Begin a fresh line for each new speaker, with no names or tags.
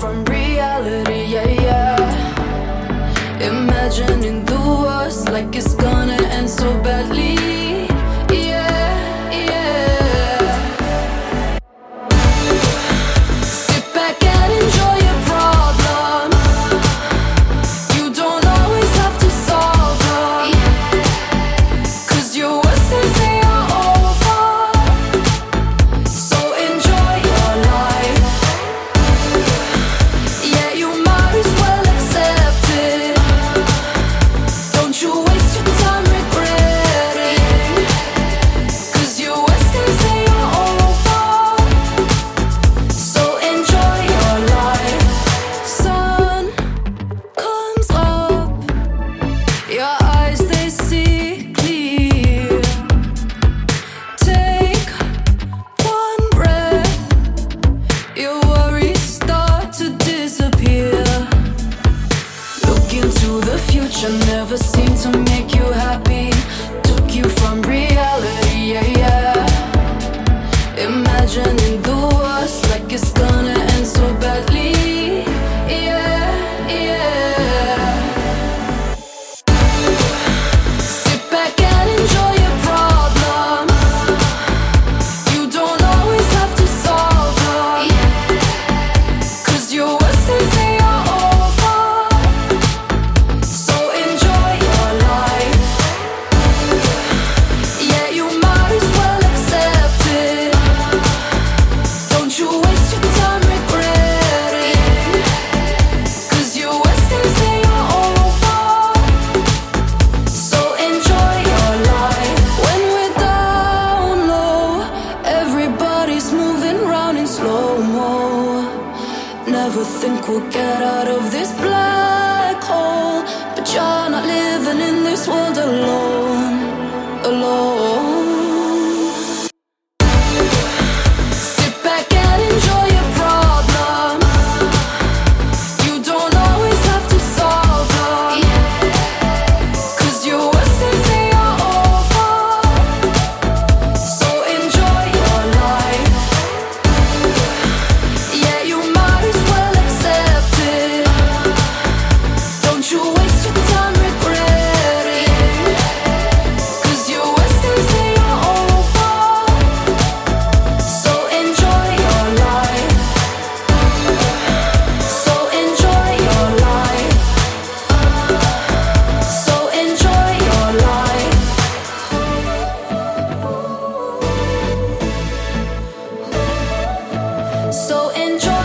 from reality, yeah, yeah. Imagining the worst, like it's gonna end so badly, yeah, yeah. Sit back and enjoy your problems. You don't always have to solve them, 'cause your worst days they are over. So enjoy your life. Yeah, you might as well accept it. Don't you waste your time regretting, 'cause your worst days they are over. So enjoy your life. Sun comes up, your eyes they see clear. Take one breath, your worries start to disappear. Look into the future, never seemed to make you happy. Took you from reality, yeah, yeah. Imagining the worst, like it's gonna end so badly, yeah, yeah. Sit back and enjoy your problems. You don't always have to solve them, 'cause your worst days they are over. So enjoy your life. Yeah, you might as well accept it. Don't you waste your time regretting, 'cause your worst days they are over. So enjoy your life. When we're down low, everybody's moving round in slow-mo. Never think we'll get out of this black hole, but you're not living in this world alone, alone. Sit back and enjoy your problems. You don't always have to solve them, 'cause your worst days they are over. So enjoy your life. Yeah, you might as well accept it. Don't you waste your time regretting, 'cause your worst days they are over. So enjoy your life. So enjoy your life. So enjoy your life. So enjoy